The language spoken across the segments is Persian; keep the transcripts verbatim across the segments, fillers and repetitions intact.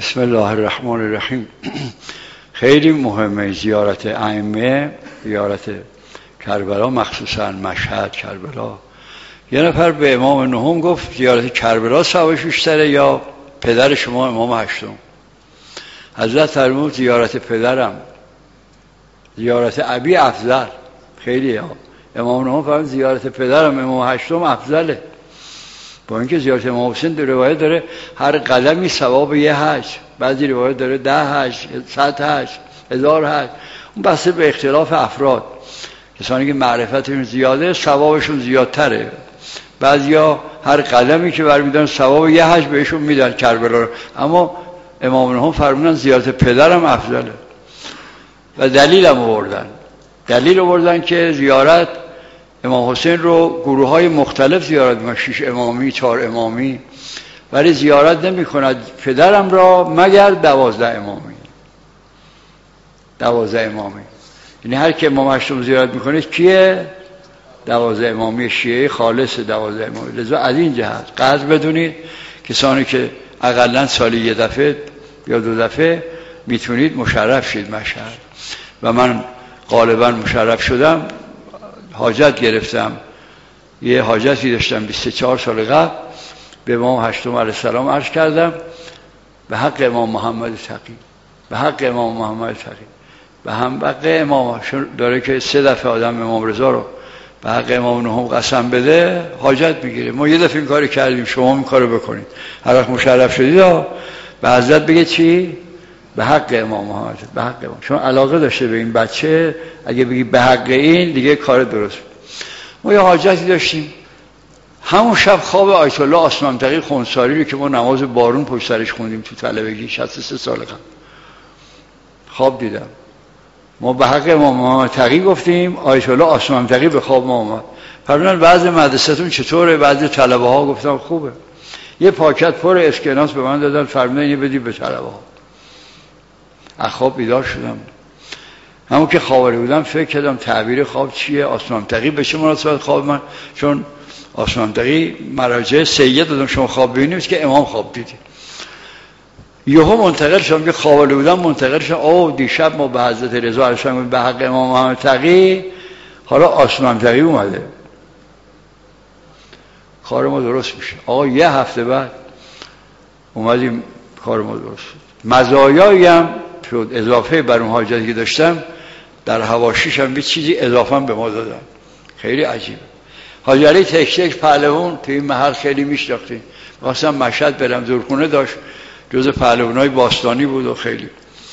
بسم الله الرحمن الرحیم. خیلی مهمه زیارت ائمه، زیارت کربلا، مخصوصا مشهد کربلا. یه نفر به امام نهم گفت زیارت کربلا ثوابش بیشتره یا پدر شما امام هشتم؟ حضرت فرمود زیارت پدرم، زیارت ابی افضل. خیلی ها امام نهم فرمود زیارت پدرم امام هشتم افضله، با اینکه زیارت امام حسین در روایت داره هر قدمی ثواب یه حج، بعضی روایت داره ده حج، صد حج، هزار حج. اون بسته به اختلاف افراد. کسانی که معرفتشون زیاده ثوابشون زیادتره. بعضیا هر قدمی که برمیدارن ثواب یه حج بهشون میدن کربلا رو. اما امام نهم فرمودن زیارت پدرم افضله و دلیل هم آوردن. دلیل آوردن که زیارت امام حسین رو گروه های مختلف زیارت میکنن، شش امامی، چهار امامی، ولی زیارت نمی کند پدرم را مگر دوازده امامی. دوازده امامی یعنی هر که امام هشتم زیارت میکنه کیه؟ دوازده امامی شیعه خالص دوازده امامی. لذا از این جهت قدر بدونید کسانی که اقلا سالی یه دفعه یا دو دفعه میتونید مشرف شید مشهد. و من غالبا مشرف شدم، حاجت گرفتم، یه حاجتی داشتم بیست و چهار سال قبل، به امام هشتم علیه السلام عرض کردم به حق امام محمد تقی، به حق امام محمد تقی، به هم حق امام داره که سه دفعه آدم امام رضا رو به حق امام نهم قسم بده حاجت میگیره. ما یه دفعه این کار کردیم، شما این کارو بکنید. هر وقت مشرف شدید به حضرت بگه چی؟ به حق امام محمد، به حق امام. چون علاقه داشته به این بچه، اگه بگی به حق این دیگه کار درست. ما یه حاجتی داشتیم، همون شب خواب آیت الله آسمانتقی خونساری رو که ما نماز بارون پشت سرش خوندیم تو طلبگی شصت و سه سال قبل، خواب دیدم. ما به حق امام محمد تقی گفتیم، آیت الله آسمانتقی به خواب ما اومد. فرمودن بعضی مدرسه‌تون چطوره؟ بعضی طلبه ها گفتم خوبه. یه پاکت پر اسکناس به من دادن، فرمودن اینو بدید به طلبه ها. از خواب بیدار شدم. همون که خوابیده بودم فکر کردم تعبیر خواب چیه؟ آسمانتقی به چه مناسبت خواب من؟ چون آسمانتقی مراجع سید دادم شما خواب ببینید که امام خواب دیدی. یهو منتقل شدم که خوابیده بودم، منتقل شدم اوه دیشب ما به حضرت رضا علیه السلام به حق امام محمد تقی، حالا آسمانتقی اومده، کار ما درست میشه. آقا یه هفته بعد اومدیم کار ما درست شد. مزایایی هم شد اضافه بر اون حاجتی که داشتم، در حواشیش هم یه چیزی اضافه به ما دادن. خیلی عجیبه. حاجی علی تک تک پهلوان تو این محل خیلی میشناختیم. واسه مشهد برم، زورخونه داشت، جز پهلوانای باستانی بود و خیلی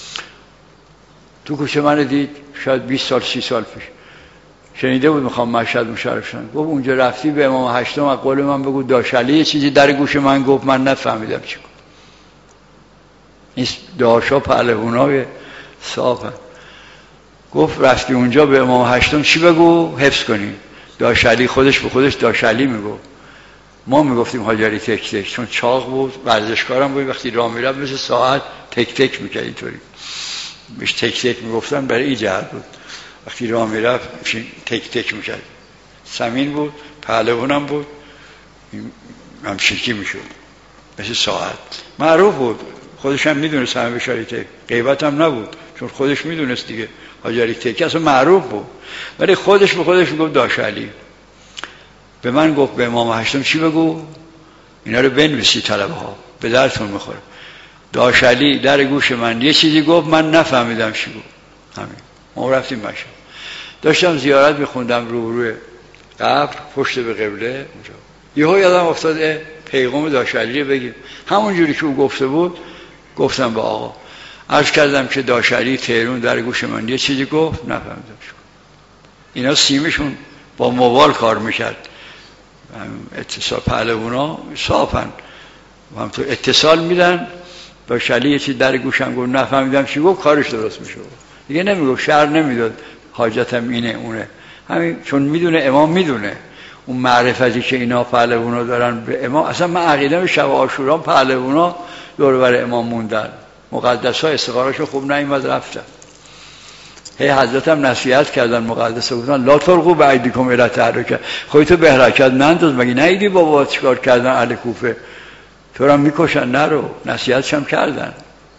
تو کوچه من دید، شاید بیست سال سی سال پیش شنیده بود میخوام مشهد مشرف شدم. گفت اونجا رفتی به امام هشتم از قول من بگو داشلی. یه چیزی در گوش من گفت، من نفهمیدم چی گفت. این داشا پهلوانای صافن. گفت رفتی اونجا به امام هشتم چی بگو حفظ کنی؟ داشلی. خودش به خودش داشلی میگفت. ما میگفتیم حاجی علی تک تک، چون چاق بود، ورزشکارم بود، وقتی راه میرفت مثل ساعت تک تک میکرد. اینطوری بهش تک تک میگفتن برای این جهت بود، وقتی راه میرفت تک تک میکرد. سمین بود، پهلوانم بود، همشکی میشد مثل ساعت. معروف بود، خودش هم میدونست همه بشاری تک، غیبت هم نبود چون خودش میدونست دیگه. حاجی علی تک اصلا معروف بود، ولی خودش به خودش میگفت داشلی. به من گفت به امام هشتم چی بگو؟ اینا رو بنویسی طلبه ها، به درتون میخوره. داشلی در گوش من یه چیزی گفت، من نفهمیدم چی گفت. همین. ما رفتیم مشهد، داشتم زیارت میخوندم روبروی قبر پشت به قبله اونجا. یهو یادم افتاد پیغام داشلی رو بگیم. همون جوری که او گفته بود گفتم به آقا، عرض کردم که داشلی تهرون در گوش من یه چیزی گفت، نفهمیدم چی گفت. اینا سیمشون با موبایل کار میکرد، اتصال پهلوانا صافن، هم تو اتصال میدن. داشلی یه چیز در گوشم گفت، نفهمیدم چی گفت، کارش درست میشه دیگه. نمیگفت، شعر نمیداد، حاجتم اینه اونه. همین چون میدونه امام میدونه اون معرفتی که اینا پهلوانا دارن به امام. اصلا من عقیدم شب عاشورا پهلوانا دور بر امام موندن، مقدس‌ها استخاراشو خوب نیامد رفتن. هی حضرت هم نصیحت کردن مقدسه بودن لا ترقوا بعیدکم الی تهلکه، خودتو به هلاکت ننداز. مگه نیدی بابا چیکار کردن اهل کوفه؟ تو را میکشن، نرو. نصیحتش هم کردن.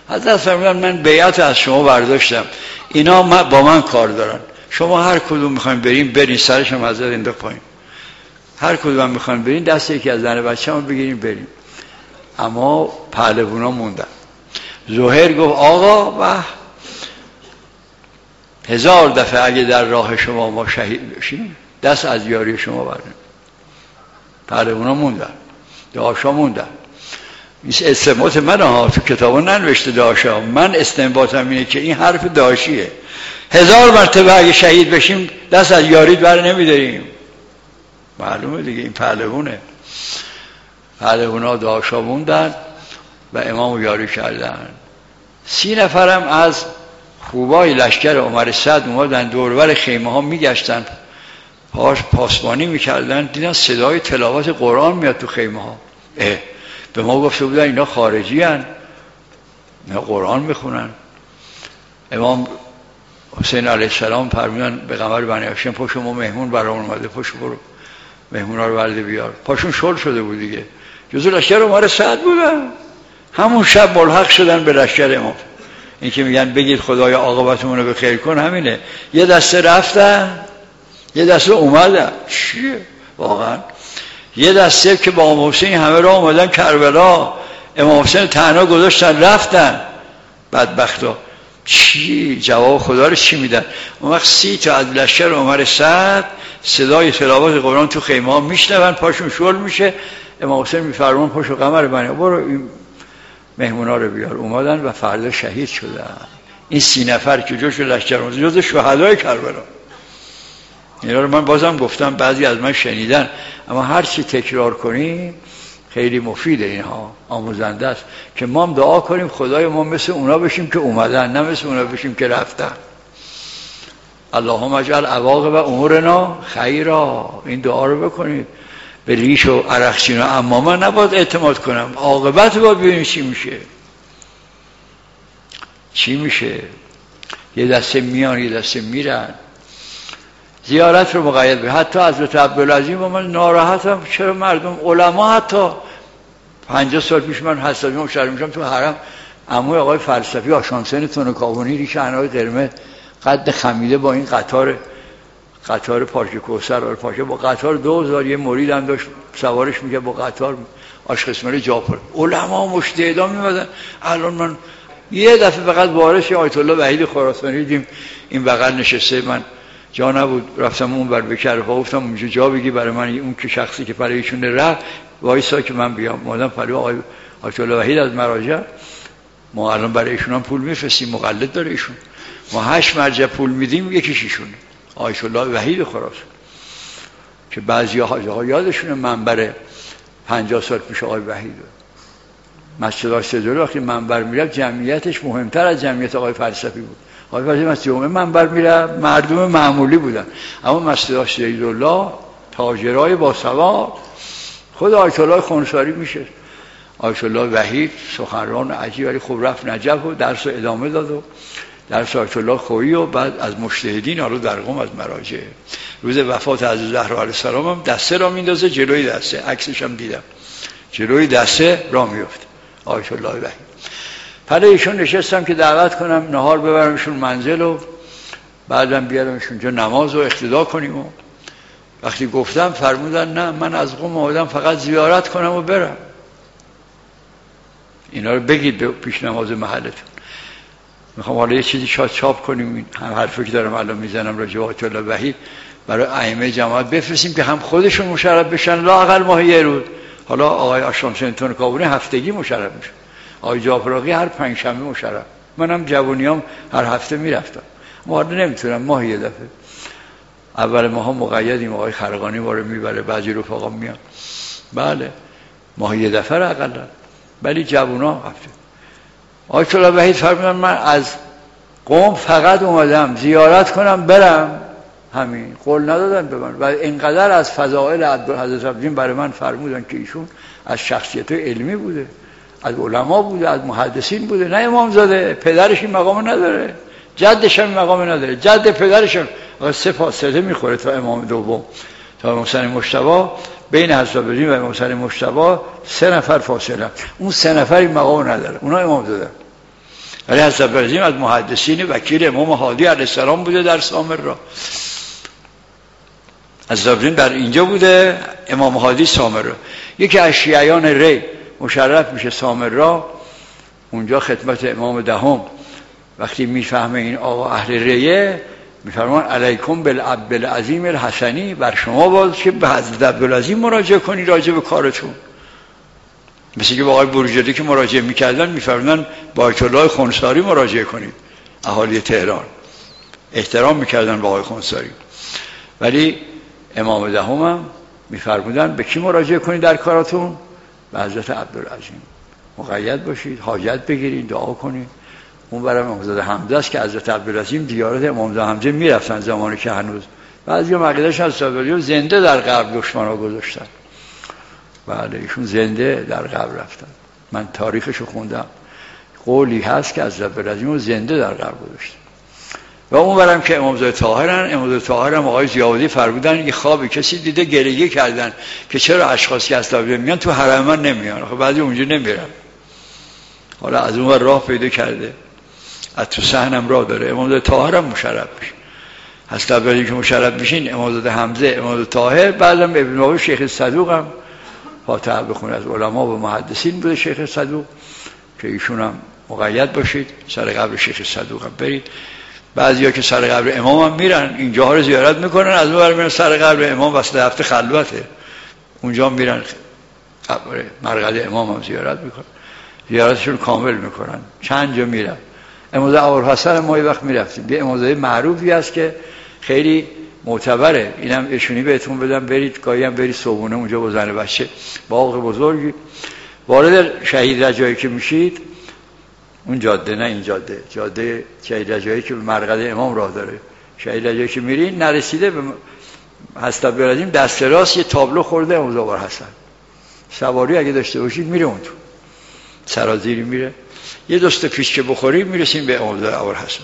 حضرت فرمودن من بیعت از شما برداشتم، اینا با من کار دارن، شما هر کدوم میخواین بریم برین. سرشم حضرت انداخت پایین. هر کدوم میخواین برین دست یکی از زن بچه‌مو بگیریم بریم. اما پهلوانا موندن. زهیر گفت آقا و هزار دفعه اگه در راه شما ما شهید بشیم دست از یاری شما برداریم. پهلوانا موندن، داشا موندن. این استنباط من ها، تو کتابا ننوشته داشا، من استنباطم اینه که این حرف داشیه. هزار مرتبه اگه شهید بشیم دست از یارید بر نمیداریم. معلومه دیگه این پهلوانه. پهلوانا داشا موندن و امامو یاری کردن. سی نفرم از خوبای لشکر عمر سعد اومدن دوربر خیمه ها میگشتن، پاس پاسبانی میکردن، دیدن صدای تلاوت قرآن میاد تو خیمه ها. اه به ما گفته بودن اینا خارجی هن، اینا قرآن میخونن. امام حسین علیه السلام فرمودن به قمر بنی هاشم پاشو ما مهمون برامون اومده، پاشو برو مهمونا رو برده بیار. پاشون شل شده بود دیگه، جزو لشکر عمر سعد بودن. همون شب ملحق شدن به لشکر امام. این که میگن بگید خدای عاقبتمون رو به خیر کن، همینه. یه دسته رفتن یه دسته اومدن. چیه واقعا؟ یه دسته که با امام حسین همه را اومدن کربلا، امام حسین تنها گذاشتن رفتن. بدبختا چی جواب خدا رو چی میدن؟ اون وقت سی تا از لشکر عمر سعد صدای تلاوت قرآن تو خیمه ها میشنون، پاشون شل میشه. امام حسین میفرمان پاشو قمر بنی برو این مهمونا رو بیار. اومدن و فردا شهید شدن. این سی نفر که جوش لشکر اومد جز شهدای کربلا. اینا رو من بازم گفتم، بعضی از من شنیدن، اما هر چی تکرار کنیم خیلی مفیده، اینها آموزنده است که ما هم دعا کنیم خدای ما مثل اونا بشیم که اومدن، نه مثل اونا بشیم که رفتن. اللهم اجعل عواقب امورنا خیرا. این دعا رو بکنید. به ریش و عرقچین و عمامه نباید اعتماد کنم، عاقبت رو باید ببینیم چی میشه. چی میشه؟ یه دسته میان یه دسته میرن. زیارت رو مقید به حتی حضرت عبدالعظیم و من ناراحتم چرا مردم علما حتی پنجاه سال پیش من حسابی مشرف میشم تو حرم، عموی آقای فلسفی آشانسن تونکاونی ریش عنای قرمز قد خمیده با این قطار قطار پارک کوثر آره پاشا با قطار دو هزار یه مرید هم داشت سوارش میگه با قطار آشقسمری جاپر. علما مجتهدا میمدن. الان من یه دفعه فقط وارث آیت الله وحید خراسانی دیدیم این بغل نشسته، من جا نبود رفتم اون بر بکر ها گفتم اونجا جا بگی برای من، اون که شخصی که برای ایشون رفت وایسا که من بیام. مادام پلو آقای آیت الله وحید از مراجع، ما الان برای ایشون هم پول میفرستیم، مقلد داره ایشون، ما هشت مرجع پول میدیم یکیش ایشونه آیت الله وحید خراسان که بعضی ها یادشونه منبر پنجاه سال پیش آقای وحید مسجد آسیدوری وقتی منبر میرفت جمعیتش مهمتر از جمعیت آقای فلسفی بود. آقای فلسفی مسجد جمعه منبر میرفت مردم معمولی بودن، اما مسجد آسیدوری تاجرای با سواد خود آیت الله خنساری میشه. آیت الله وحید سخنران عجیب، ولی خب رفت نجف و درس رو ادامه داد و درس آیت الله خویی و بعد از مجتهدین حالا در قم از مراجع. روز وفات از زهرا علیه السلام هم دسته را میندازه جلوی دسته، عکسش هم دیدم جلوی دسته را میفته آیت الله وحید. پس ایشون نشستم که دعوت کنم نهار ببرمشون منزل و بعدم بیارمشون جا نماز و اقتدا کنیم. و وقتی گفتم فرمودن نه من از قم آمدم فقط زیارت کنم و برم. اینا رو بگید به پیش نماز محلتون. میخوام حالا یه چیزی شاید چاپ کنیم، این هم حرفی که دارم الان میزنم راجع به آیت الله وحید برای ائمه جماعت بفرستیم که هم خودشون مشرف بشن لااقل ماه یه روز. حالا آقای آشامسن تونکاونی هفتگی مشرف میشه، آقای جعفراقی هر پنج شنبه مشرف، منم جوونیام هر هفته میرفتم. ما نمیتونم ماه یه دفعه. اول ماها مقیدیم، آقای خرقانی ما رو میبره، بعضی رفقا میان. بله ماه یه دفعه اقلا، ولی جوونا هفته. آیت الله وحید فرمودن من از قم فقط اومدم زیارت کنم برم، همین. قول ندادن به من و اینقدر از فضائل حضرت عبدالدین برای من فرمودن که ایشون از شخصیت علمی بوده، از علما بوده، از محدثین بوده، نه امامزاده. پدرش این مقام نداره، جدش هم مقام نداره، جد پدرش هم سه فاصله میخوره تا امام دوم، تا امام حسین مجتبی. بین حضرت عبدالدین و امام حسین مجتبی سه نفر فاصله، اون سه نفر این مقام نداره، اونا امامزاده. ولی حضرت عبدالعظیم از محدثین وکیل امام هادی علیه السلام بوده در سامرا. حضرت عبدالعظیم در اینجا بوده، امام هادی سامرا. یکی از شیعیان ری مشرف میشه سامرا، اونجا خدمت امام دهم. وقتی میفهمه این آقا اهل ریه، میفرمان علیکم بالعبدالعظیم الحسنی، بر شما باز که به حضرت عبدالعظیم مراجعه کنی راجع به کارتون. مثل که با آقای بروجردی که مراجعه میکردن میفرمودن با آیت الله خنثاری مراجعه کنید، اهالی تهران احترام میکردن با آقای خنثاری. ولی امام دهم هم میفرمودن به کی مراجعه کنید در کاراتون؟ به حضرت عبدالعظیم. مقید باشید، حاجت بگیرید، دعا کنید. اون برای امامزاده حمزه است که حضرت عبدالعظیم دیارت امامزاده حمزه میرفتن زمانی که هنوز بعضی عقیده‌اش از عبدالعظیم زنده در قبر دشمنا گذاشتن. بله ایشون زنده در قبر رفتن. من تاریخشو خوندم، قولی هست که از عبدالعظیم زنده در قبر گذاشتن. و اون برم که امامزاده طاهرن، امامزاده طاهر هم آقای ضیاءالدین فرمودن یه خوابی کسی دیده گریه کردن که چرا اشخاصی از عبدالعظیم میان تو حرم من نمیان، خب بعضی اونجا نمیرن. حالا از اون راه پیدا کرده، از تو صحنم راه داره. امامزاده طاهر هم مشرف میشه. حضرت عبدالعظیم که مشرف میشین، امامزاده حمزه، امامزاده طاهر، بعدم ابن بابی شیخ صدوق هم فاتحه بخونه. از علما و محدثین بوده شیخ صدوق که ایشون هم مقید باشید، سر قبر شیخ صدوق هم برید. بعضیا که سر قبر امام هم میرن، اینجا ها رو زیارت میکنن، از اون ور میرن سر قبر امام، وسط هفته خلوته، اونجا میرن قبر مرقد امام هم زیارت میکنن، زیارتشون کامل میکنن. چند جا میرن. امامزاده ابوالحسن ما یه وقت میرفتیم، یه امامزاده معروفی هست که خیلی معتبره، اینم اشونی بهتون بدم، برید گاهی هم برید صبحونه اونجا با زن بچه، باغ بزرگی. وارد شهید رجایی که میشید، اون جاده، نه این جاده، جاده شهید رجایی که به مرقد امام راه داره، شهید رجایی که میرین نرسیده به حضرت عبدالعظیم دست راست یه تابلو خورده امامزاده ابوالحسن. سواری اگه داشته باشید میره اون تو سرازیری میره، یه دست پیش که بخورید میرسیم به امامزاده ابوالحسن.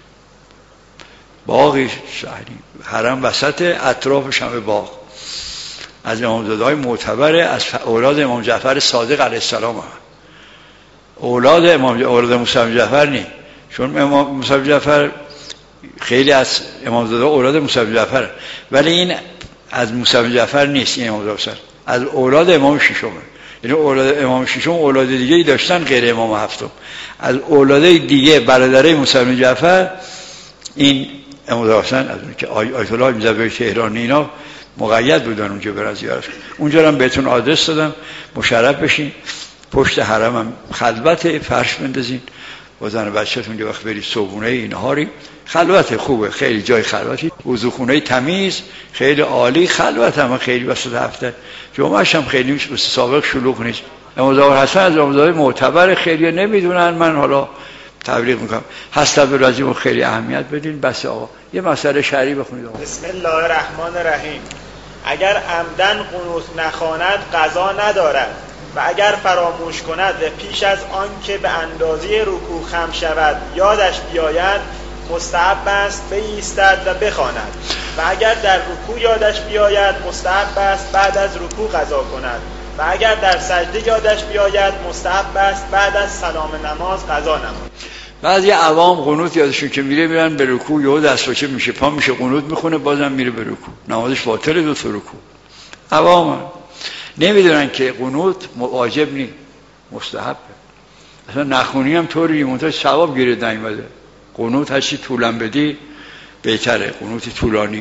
باغی شهری، حرم وسط، اطرافش همه باغ. از امامزاده‌های معتبره، از اولاد امام جعفر صادق علیه السلام هم. اولاد امام اولاد موسی بن جعفر نی، چون امام موسی بن جعفر خیلی از امامزاده اولاد موسی بن جعفر، ولی این از موسی بن جعفر نیست. این امامزاده از اولاد امام ششم، یعنی اولاد امام ششم اولاد دیگه ای داشتن غیر امام هفتم. از اولاد دیگه برادرای موسی بن جعفر این امامزاده حسن، از اون که آیت الله میرزا تهرانی اینا مقید بودن اونجا برن زیارت. اونجا هم بهتون آدرس دادم، مشرف بشین. پشت حرم هم خلوت، فرش بندازین با زن بچه‌تون اونجا وقت برید صبحونه ای نهاری. خلوت خوبه، خیلی جای خلوتی، وضوخونه تمیز، خیلی عالی. خلوت هم خیلی وسط هفته، جمعه‌ش هم خیلی مثل سابق شلوغ نیست. امامزاده حسن از امامزاده معتبر، خیلی نمیدونن، من حالا تبلیغ میکنم. حضرت عبدالعظیم خیلی اهمیت بدین. بس آقا یه مسئله شرعی بخونید. بسم الله الرحمن الرحیم. اگر عمدن قنوت نخواند قضا ندارد و اگر فراموش کند و پیش از آن که به اندازه رکوع خم شود یادش بیاید مستحب است بایستد و بخواند و اگر در رکوع یادش بیاید مستحب است بعد از رکوع قضا کند و اگر در سجده یادش بیاید مستحب است بعد از سلام نماز قضا نماید. بعضی عوام قنوت یادشون که میره میرن به رکوع، یهو دست چه میشه پا میشه قنوت میخونه، بازم میره به رکوع، نمازش باطله. دو تا رکوع عوام نمیدونن که قنوت واجب نیست، مستحبه. اصلا نخونی هم طوری منتها ثواب گیرد نیومده. قنوت هرچی طولم بدی بهتره، قنوت طولانی.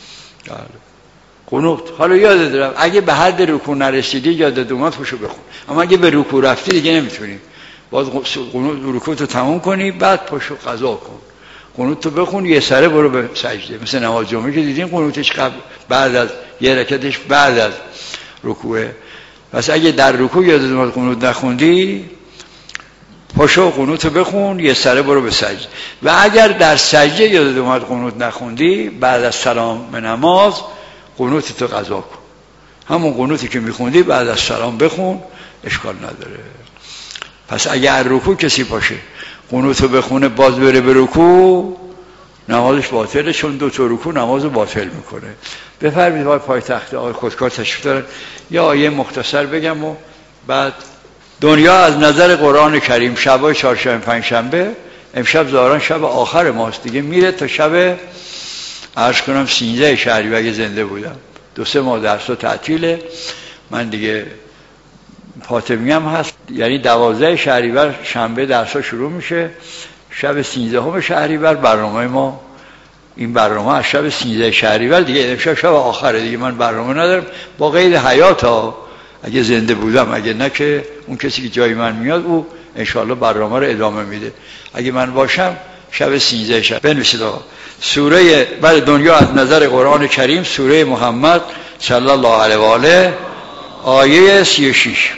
قنوت حالا یادت دارم اگه به حد رکوع نرسیدی یادت اومد خوشو بخون، اما اگه به رکوع رفتی دیگه نمیتونی. باز قنوت رکوع تو تموم کنی، بعد پاشو قضا کن. قنوت تو بخون، یه سره برو به سجده. مثل نماز جمعه که دیدین قنوتش قبل، بعد از یه رکعتش بعد از رکوعه. پس اگه در رکوع یادت اومد قنوت نخوندی، پاشو قنوت بخون، یه سره برو به سجده. و اگر در سجده یادت اومد قنوت نخوندی، بعد از سلام نماز قنوت تو قضا کن. همون قنوتی که میخوندی بعد از سلام بخون، اشکال نداره. پس اگر رکوع کسی باشه قنوتو بخونه باز بره به رکوع، نمازش باطله، چون دو تا رکوع نمازو باطل میکنه. بفرمایید آقای پایتخت، آقای خودکار تشریف دارن. یا آیه مختصر بگم و بعد دنیا از نظر قرآن کریم شبای چهارشنبه پنجشنبه، امشب ظاهرا شب آخر ماست دیگه، میره تا شب عرض کنم سینزده شهریور اگه زنده بودم. دو سه ماه درس و تعطیله، من دیگه فاطمی هم هست، یعنی دوازده شهریور شنبه درسا شروع میشه، شب سیزدهم شهریور برنامه ما، این برنامه از شب سیزده شهریور دیگه، امشب شب آخره دیگه، من برنامه ندارم با قید حیات ها، اگه زنده بودم، اگه نه که اون کسی که جای من میاد او انشاءالله برنامه رو ادامه میده، اگه من باشم شب سیزده شب. بنویسید آقا سوره بر دنیا از نظر قرآن کریم، سوره محمد صلی الله علیه و آله، آیه سی و شش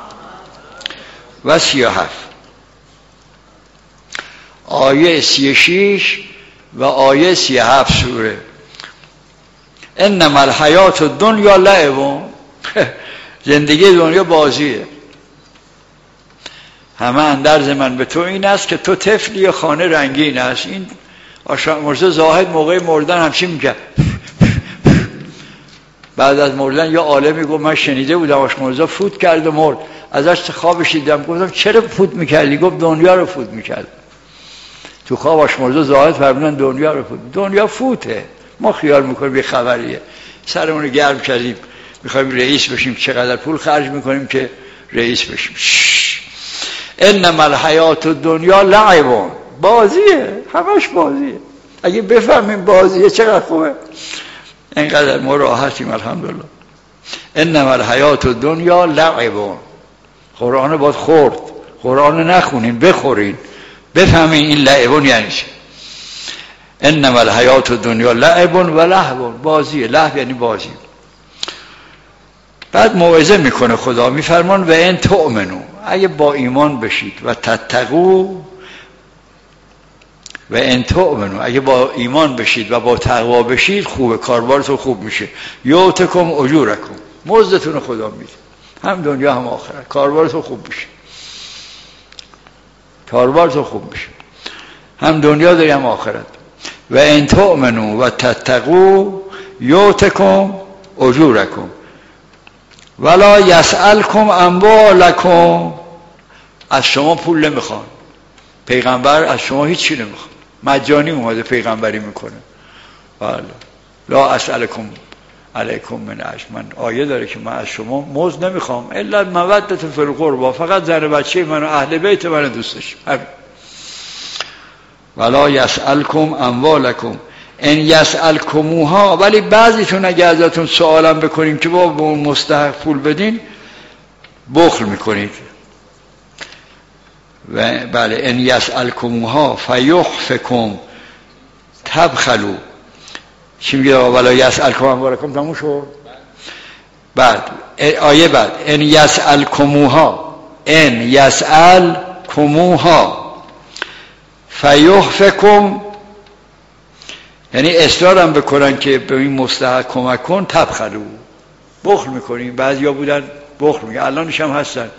و سی و هفت. آیه سی و شش و آیه سی و هفت سوره. انما الحیات الدنیا لعب، زندگی دنیا بازیه. همه اندرز من به تو این است که تو طفلی خانه رنگین است. این مرزا زاهد موقع مردن همچین میکرد، بعد از مردن یا عالمی گفت من شنیده بودم آش مرزا فوت کرد و مرد، ازش خوابش دیدم، گفتم چرا فوت میکردی؟ گفت دنیا رو فوت میکرد. تو خواب آش مرزا زاهد فرمودن دنیا رو فوت. دنیا فوته، ما خیال میکنیم بی خبریه، سرمون رو گرم کردیم میخوایم رئیس بشیم، چقدر پول خرج میکنیم که رئیس بشیم. انما الحیات الدنیا لعب، بازیه، همش بازیه. اگه بفهمیم بازیه چقدر خوبه، اینقدر ما راحتیم الحمدلله. انما الحیات الدنیا لعب. قرآن باید خورد، قرآن نخونین، بخورین، بفهمین این لعبون یعنی چه. انما الحیات الدنیا لعب و لهو، بازیه، لهو یعنی بازی. بعد موعظه میکنه خدا، میفرمان و ان تؤمنو، اگه با ایمان بشید، و تتقو، و ان تؤمنو، اگه با ایمان بشید و با تقوا بشید، خوبه، کاربارتون خوب میشه. یؤتکم اجورکم، مزدتون خدا میده، هم دنیا هم آخرت، کاربارتون خوب میشه، کاربارتون خوب میشه، هم دنیا داری هم آخرت. و ان تؤمنو و تتقو یؤتکم اجورکم ولا یسألکم اموالکم، از شما پول نمیخوان، پیغمبر از شما هیچی نمیخوان، مجانی اومده پیغمبری میکنه. بله، لا اسألکم علیکم من اجر، من آیه داره که من از شما مزد نمیخوام، الا مودة فی القربى، فقط زن بچه من و اهل بیت من دوست داشتم. ولا یسألکم اموالکم ان یسألکموها، ولی بعضیتون اگه ازتون سوالم بکنیم که با به اون مستحق پول بدین، بخل میکنید. و بله، ان یسألکموها فیحفکم تبخلوا. چی میگه؟ ولا یسألکم اموالکم، تموم شد. بعد آیه بعد ان یسألکموها، ان یسألکموها فیحفکم، یعنی اصرارم بکنن که به این مستحق کمک کن، تبخلو، بخل میکنیم. بعضیا بودن بخل میگن، الانش هم هستن.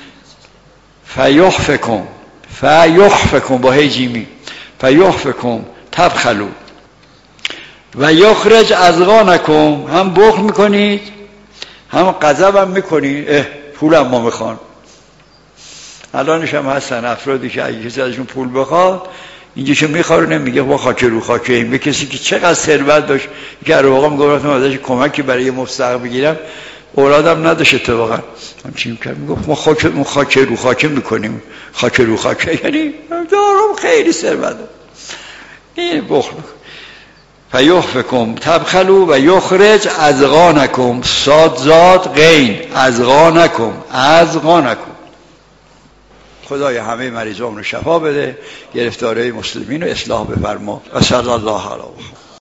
فیحفکم، فیحفکم با هی جیمی، فیحفکم تبخلو و یخرج اضغانکم، هم بخل میکنید هم غضب هم میکنید، اه پولم ما میخوان. الانش هم هستن افرادی که اگه کسی ازشون پول بخواد، اینجا چه میخواره نمیگه با خاک رو خاک این، به کسی که چقدر ثروت داشت که رو واقعا میگفتم ازش کمکی برای یه مستحق بگیرم، اولادم نداشت اتفاقا، همچین میکرد، میگفت ما خاک ما خاک رو خاک میکنیم، خاک رو خاک، یعنی دارم خیلی ثروت این بخل. فیحفکم تبخلوا و یخرج اضغانکم، صاد زاد غین، اضغانکم، اضغانکم. خدای همه مریضان رو شفا بده، گرفتاره مسلمین رو اصلاح بفرما. و صلی الله علیه و